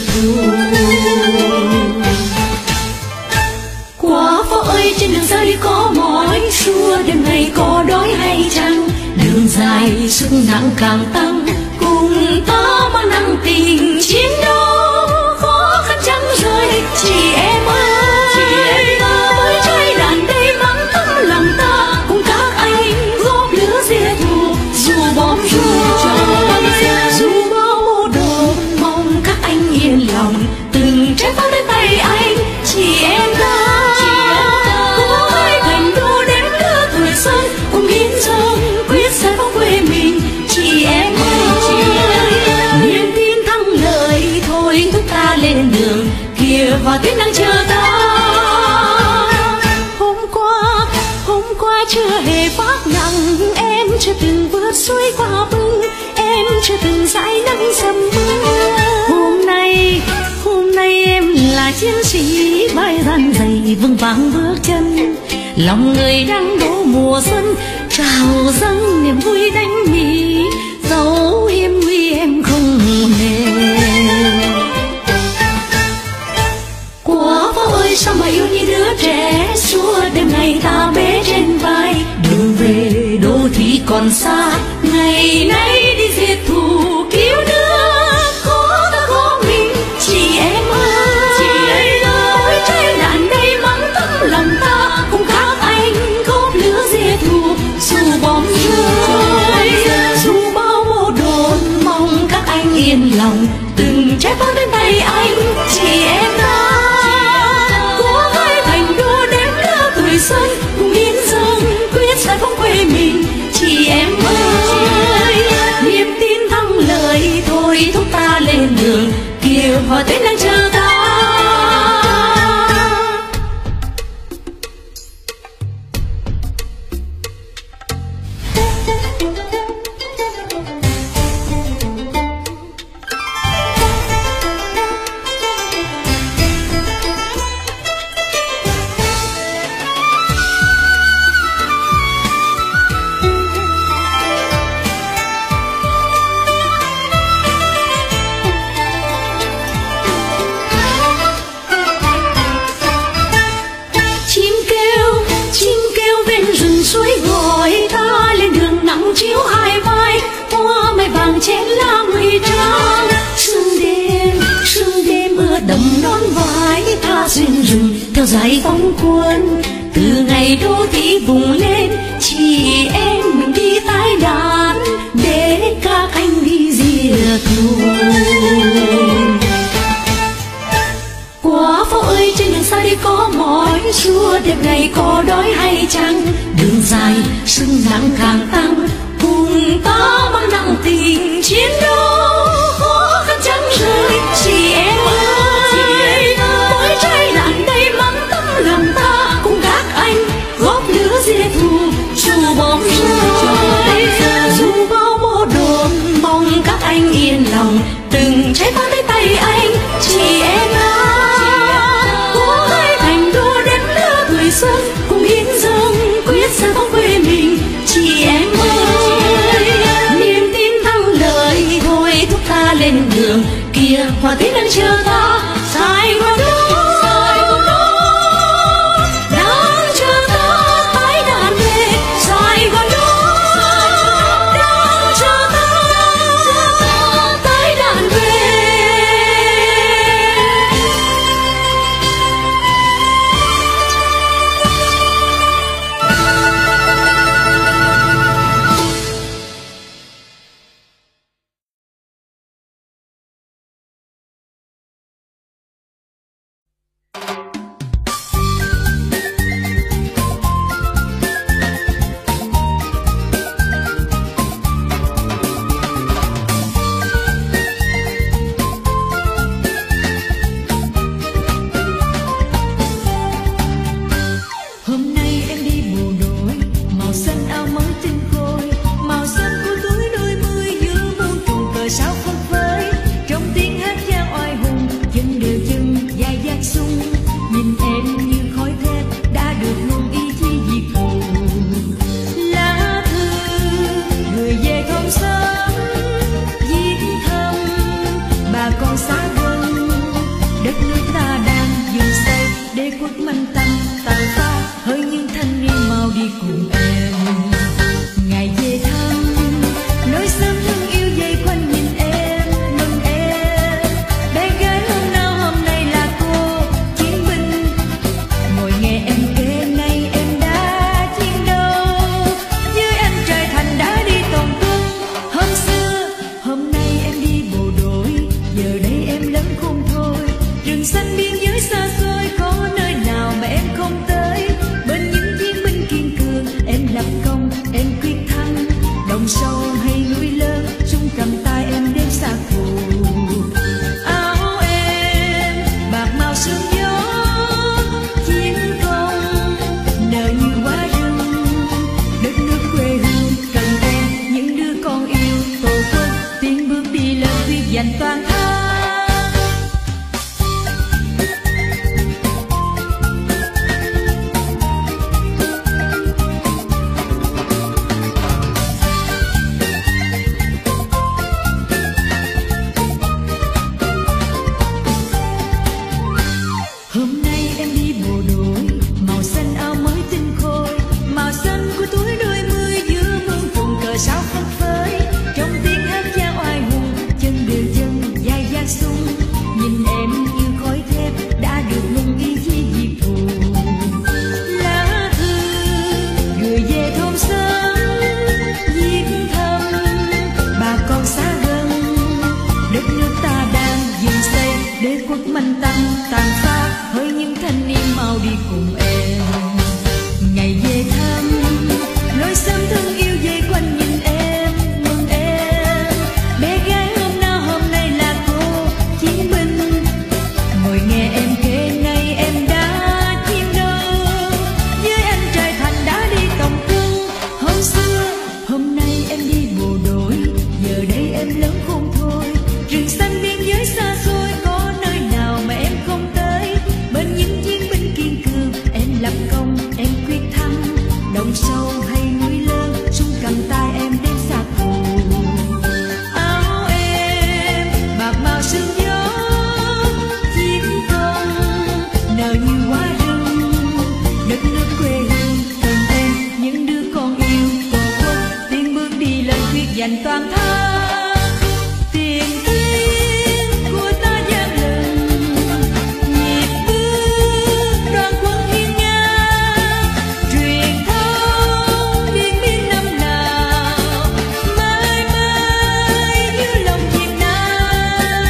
thù. Quả phố ơi, trên đường ra đi có mỏi xua, đêm nay có đói hay chăng? Đường dài sức nặng càng tăng, cùng ta mang nặng tình chiến đấu, khó khăn chẳng rời chị em ơi. Với trái đàn đây vắng tấm lòng ta, cùng các anh góp lửa diệt thù. Dù bom rơi, dù bao mô đồ, mong các anh yên lòng. Từng trái pháo đến tay anh, chị em ta cố gắng thành đô đến lứa tuổi xuân, cùng hiến dâng quyết giải phóng quê mình. Chị em ơi, niềm tin thắng lợi thôi thúc ta lên đường, kìa và tuyết đang chờ ta. Hôm qua chưa hề phát nặng, em chưa từng vượt suối qua bưng, em chưa từng dãi nắng dầm mưa. Hôm nay em là chiến sĩ vai răn dày vững vàng bước chân, lòng người đang đổ mùa xuân trào dâng niềm vui đánh mỉ, dẫu hiểm nguy em không hề. Quả phố ơi, sao mà yêu như đứa trẻ, suốt đêm ngày ta bế trên vai. Đường về đô thị còn xa, ngày nay đi diệt thù cứu nước, khó ta có mình. Chị em ơi, ôi trái đàn đây mắng tấm lòng ta, cùng các anh góp lửa diệt thù. Dù bom rơi, dù bao mô đồn, mong các anh yên lòng. Từng trái pháo đến tay anh, chị em ta cố gắng thành đô đến lứa tuổi xuân, cùng hiến dâng quyết giải phóng quê mình. Chị em ơi, niềm tin thắng lợi thôi thúc ta lên đường, kìa hoa tết đang chờ ta. Suối gọi ta lên đường nắng chiếu hai vai, hoa mai vàng chén lá mây trắng. Sương đêm mưa đầm nón vai, ta xuyên rừng theo giải phóng quân. Từ ngày đô thị vùng lên, chị em mình đi tái đàn, để các anh đi diệt thù. Quả phố ơi, trên đường xa đi có mỏi xua, đêm ngày có đói hay chăng? Đường dài sức nặng càng tăng, cùng ta mang nặng tình chiến đấu, khó khăn chẳng rời chị em ơi. Mỗi trái đạn đây mắng tấm lòng ta, cùng các anh góp lửa diệt thù. Dù bom rơi, dù bao mô đồn, mong các anh yên lòng. Từng trái pháo đến tay anh, chị em xuân, cùng hiến dâng quyết giải phóng quê mình. Chị em ơi, niềm tin thắng lợi thôi thúc ta lên đường, kìa hoa tết đang chờ ta. Sài Gòn manh tâm tàn pha, hỡi những thanh niên mau đi cùng em. Ngày về thăm nỗi sớm thương yêu dây quanh nhìn em, mừng em. Bé gái hôm nào hôm nay là cô chiến binh, ngồi nghe em kể ngày em đã chiến đấu với anh trời thành đã đi toàn quân. Hôm xưa hôm nay em đi bộ đội, giờ đây em lớn khôn thôi. Rừng xanh biên giới xa xôi có nơi nào mà em không tới. Bên những chiến binh kiên cường em lập công, em quyết thắng. Đồng sâu hay núi lớn chung cầm tay em đêm xa thù. Áo em bạc màu sương gió chiến công, nở như hoa rừng. Đất nước quê hương cần em, những đứa con yêu tổ quốc, tiến bước đi lên quyết giành toàn thắng. Hôm nay em đi bộ đội, màu xanh áo mới tinh khôi, màu xanh của tuổi đôi mươi giữa mương phùng cờ sao phất phới. Trong tiếng hát cha oai hùng, chân đều chân dài dang sung. Nhìn em như khói thép đã được ngừng ý chí diệt thù. Lá thư gửi về thôn xóm viết thăm bà con xa gần. Đất nước ta đang dựng xây đế quốc manh tâm tàn phá, hỡi những thanh niên mau đi cùng em. Ngày về thăm nỗi sớm thương yêu dây quanh nhìn em, mừng em. Bé gái hôm nào hôm nay là cô chiến binh, ngồi nghe em kể ngày em đã chiến đấu với anh trời thành đã đi tổng quân. Hôm xưa hôm nay em đi bộ đội, giờ đây em lớn khôn thôi. Rừng xanh biên giới xa xôi có nơi nào mà em không tới. Bên những chiến binh kiên cường em lập công, em quyết thắng. Đồng sâu hay núi lớn chung cầm tay em đêm xa thù. Áo em bạc màu sương gió chiến công, nở như hoa rừng. Đất nước quê hương cần em, những đứa con yêu tổ quốc, tiến bước đi lên quyết giành toàn thắng. Tiền tuyến của ta gian lừng, nhịp bước đoàn quân hiên ngang. Truyền thống biên biên năm nào mãi mãi như lòng Việt Nam.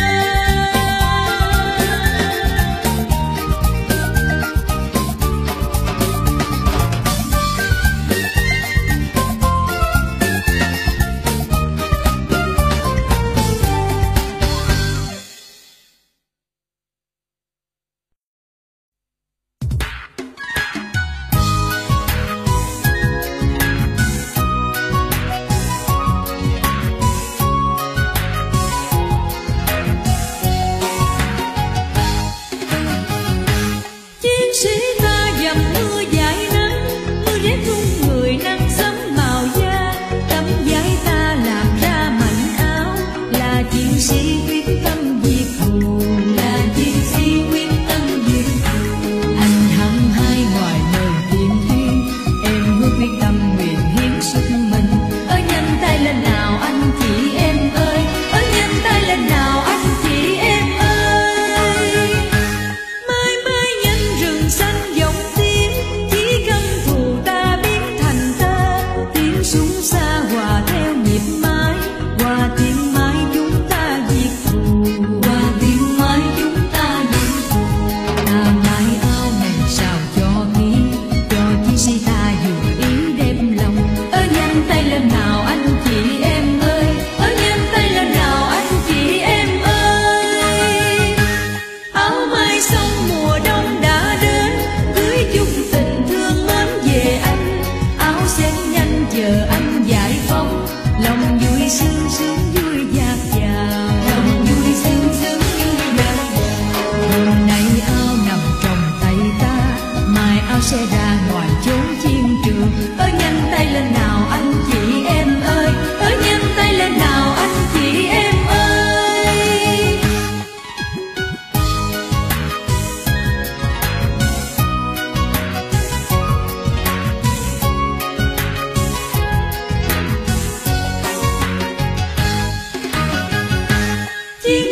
Chiến sĩ ta dầm mưa dãi nắng, mưa rét run người nắng sấm màu da. Tấm vải ta làm ra mảnh áo, là chiến sĩ quyết tâm diệt thù, là chiến sĩ quyết tâm diệt thù. Anh hăng hai ngoài nơi tiền tuyến, em hứa quyết tâm nguyện hiến sức mình. Ơi nhanh tay lên nào anh chị em ơi, ơi nhanh tay lên nào anh chị em ơi. Mãi mãi nhân rừng xanh dòng tiếng, chỉ căm thù ta biến thành tơ. Tiếng súng xa hòa theo nhịp mái, hòa tiếng mãi chúng ta diệt thù, hòa tiếng mãi chúng ta diệt thù. Ta mãi áo này sao cho nghĩ, cho chiến sĩ ta dù ý đem lòng. Ơi nhanh tay lên nào anh chị em ơi, ơi nhanh tay lên nào anh chị em ơi. Áo mai sông mùa đông đã đến, gửi chung tình thương mến về anh. Áo xén nhanh chờ anh giải phóng, lòng vui sướng sướng vui dạt dào, lòng vui sướng sướng vui dạt dào. Hôm nay áo nằm trong tay ta, mai áo sẽ ra ngoài chốn chiến trường. Ơi nhanh tay lên nào anh chị em ơi, ơi nhanh tay lên nào anh chị em ơi.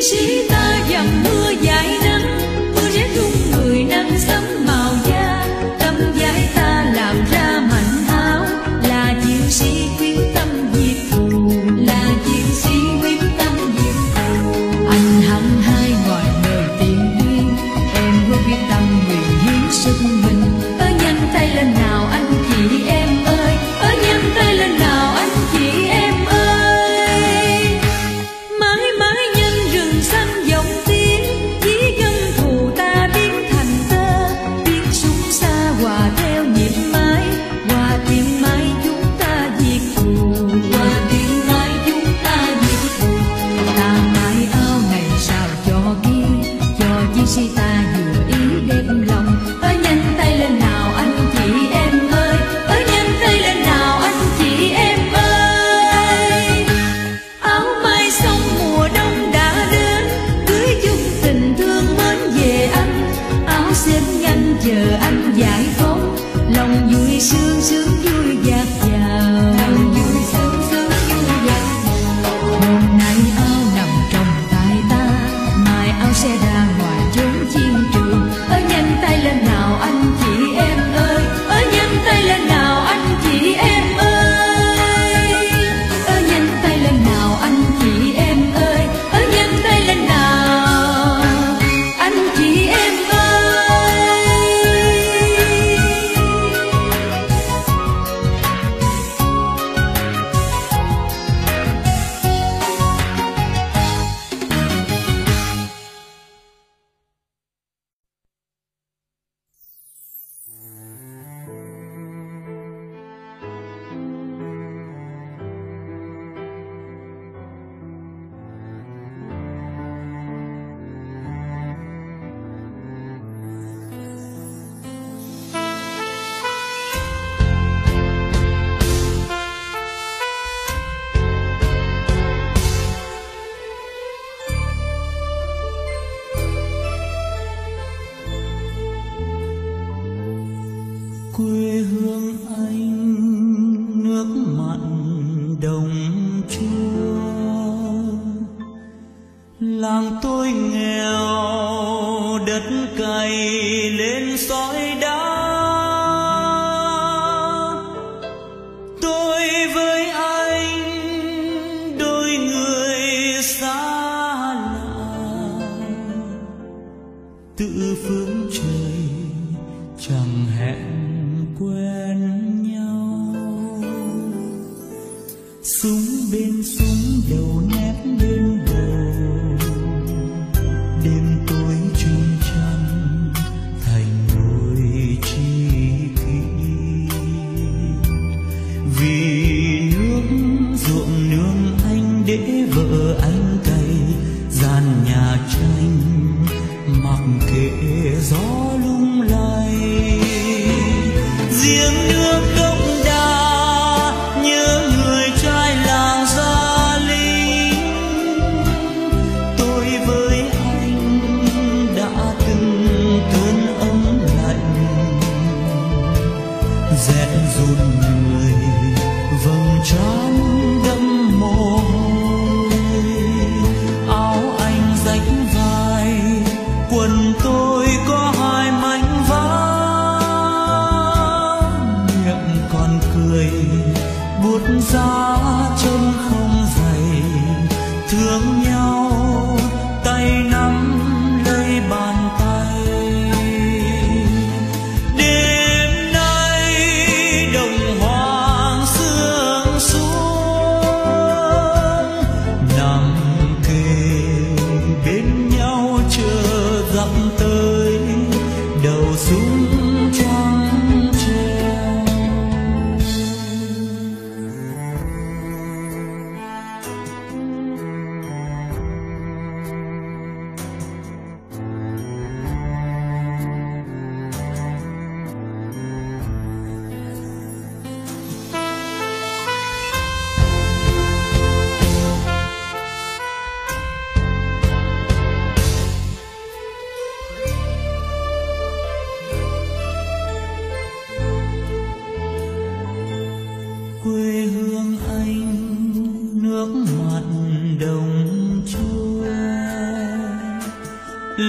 sĩ ta dầm mưa dãi nắng, mưa rét run người nắng sấm màu da, tấm vải ta làm ra mảnh áo, là chiến sĩ quyết tâm diệt thù, là chiến sĩ quyết tâm diệt thù. Anh hăng hai ngoài đời tiền duyên, em có quyết tâm nguyện hiến sức mình. Ơ nhanh tay lên nào anh chị em ơi, ơ nhanh tay lên nào anh chị em ơi. Mãi mãi nhân rừng xanh dòng tiếng, chỉ dân thù ta biến thành tơ, tiếng súng xa hòa theo nhịp mái, hòa tiếng mái chúng ta diệt thù, hòa tiếng mái chúng ta diệt thù. Ta mãi áo ngày sao cho kia, cho chiến sĩ ta vừa ý đem lòng. Ơ nhanh tay lên nào anh chị em ơi, ơ nhanh tay lên nào anh chị em ơi. Áo mai xong mùa đông đã đến, cưới chung tình thương mến về anh. Áo xếp nhanh chờ anh giải phóng, lòng vui sướng sướng vui dạt dào, lòng vui sướng sướng vui dạt dào. Hôm nay áo nằm trong tay ta, mai áo sẽ ra ngoài chốn chiến trường. Ơ nhanh tay lên nào anh chị em ơi, ơ nhanh tay lên nào anh chị em ơi. Ơ nhanh tay lên nào anh chị em ơi, ơ nhanh tay lên nào anh chị em ơi. Quê hương anh nước mặn đồng chua, làng tôi nghèo đất cày lên sỏi đá. Tôi với anh đôi người xa lạ, tự phương trời chẳng hẹn quen nhau. Súng bên súng đầu nép bên đầu, đêm tối chung chăn thành nỗi chi kỷ. Vì nước ruộng nương anh để vợ anh cày, gian nhà tranh mặc kệ gió lung lay. Giếng nước đông đa nhớ người trai làng Gia Linh. Tôi với anh đã từng cơn ấm lạnh, rét run người vầng trán đẫm mồ hôi. Áo anh rách vai, quần tôi có hai mảnh vá, còn cười buốt giá chân không dày. Thương nhau tay nắm lấy bàn tay. Đêm nay đồng hoàng sương xuống,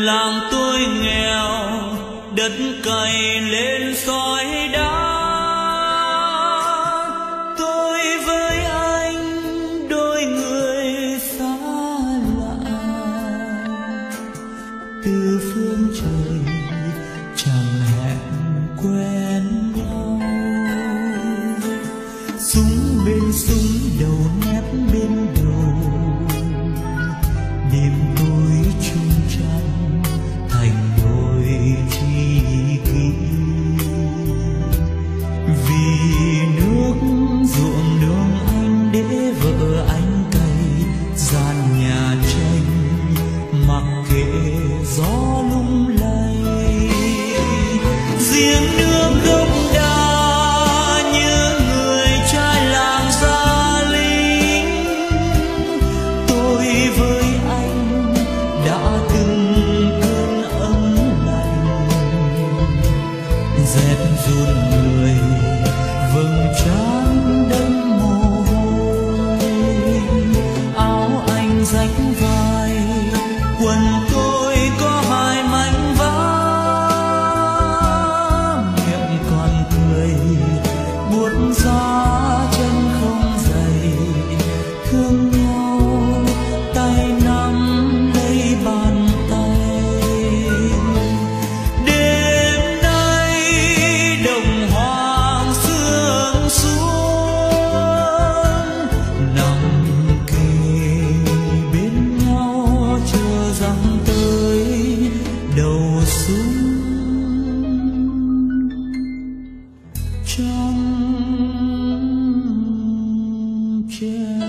làng tôi nghèo, đất cày lên sỏi đá. Tôi với anh đôi người xa lạ, từ phương trời chẳng hẹn quen nhau. Súng bên súng, đầu nép bên đầu, đêm tối chung trắng thành đôi tri kỷ. Vì nước ruộng nương anh để vợ anh cày, gian nhà tranh mặc kệ gió lung lay. Giếng nước gốc đa như người trai làng Gia Linh. Tôi với anh đã từng cơn ấm lạnh, dẹp run người vầng trán đẫm mồ hôi. Áo anh rách vai, quần tôi có hai mảnh vá, miệng còn cười buốt giá chân không dày. Thương nhau tay nắm lấy bàn tay. Đêm nay đồng hoang sương xuống, nằm kề bên nhau chờ rằng tới đầu xuân trong treo.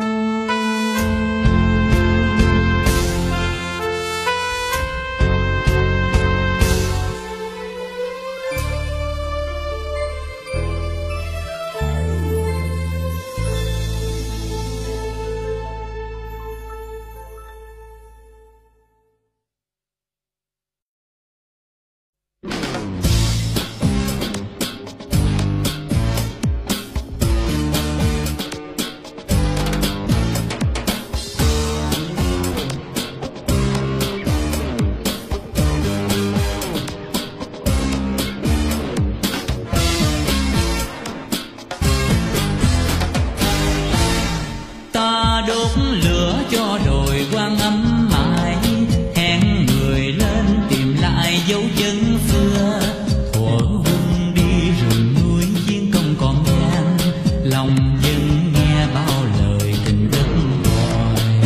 Ta đốt lửa cho đồi quang ấm mãi, hẹn người lên tìm lại dấu chân xưa. Thuở quân đi rừng núi chiến công còn gian, lòng dân nghe bao lời tình đất gọi.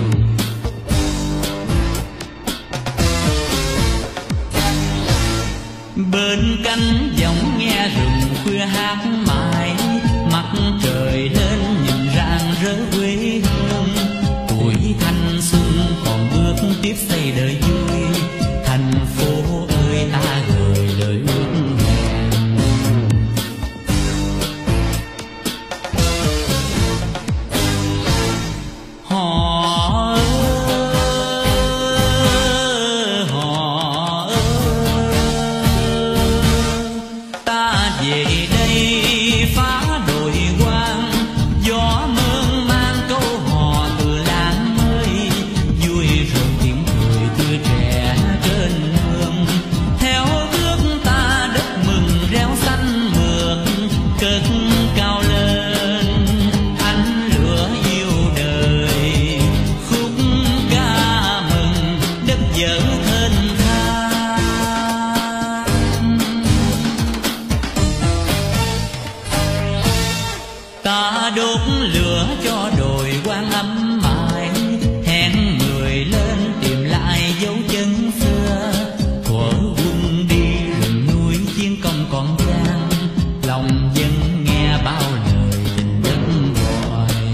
Bên cánh dòng nghe rừng khuya hát mãi, mặt trời lên nhìn rạng rỡ quê hương. Tuổi thanh xuân còn bước tiếp xây đời vui, thành phố ơi ta gửi lời ước hẹn. Họ ta về đây phá đồi quang, gió mơn mang câu hò từ làng mới. Vui rộn tiếng cười tươi trẻ trên nương, theo bước ta đất mừng reo xanh mượt. Cất cao lên ánh lửa yêu đời, khúc ca mừng đất vợ thênh thang. Ta đốt lửa cho đồi quang ấm mãi, hẹn người lên tìm lại dấu chân xưa. Thuở quân đi rừng núi chiến công còn gian, lòng dân nghe bao lời tình đất gọi.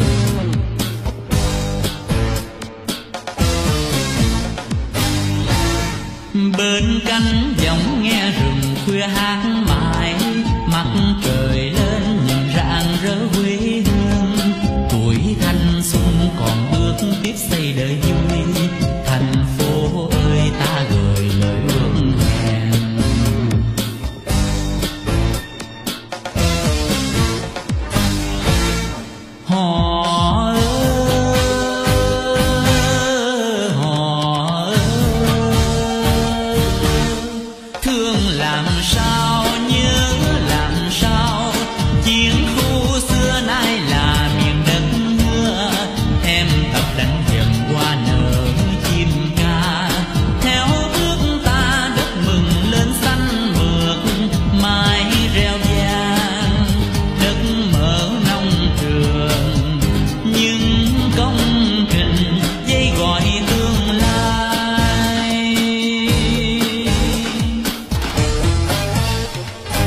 Bên cánh dòng nghe rừng khuya hát mãi, mặt trời lên nhìn rạng rỡ quê hương. Tuổi thanh xuân còn bước tiếp xây đời vui, thành phố ơi ta gửi lời ước hẹn. Họ ơi, đánh hiểm qua nở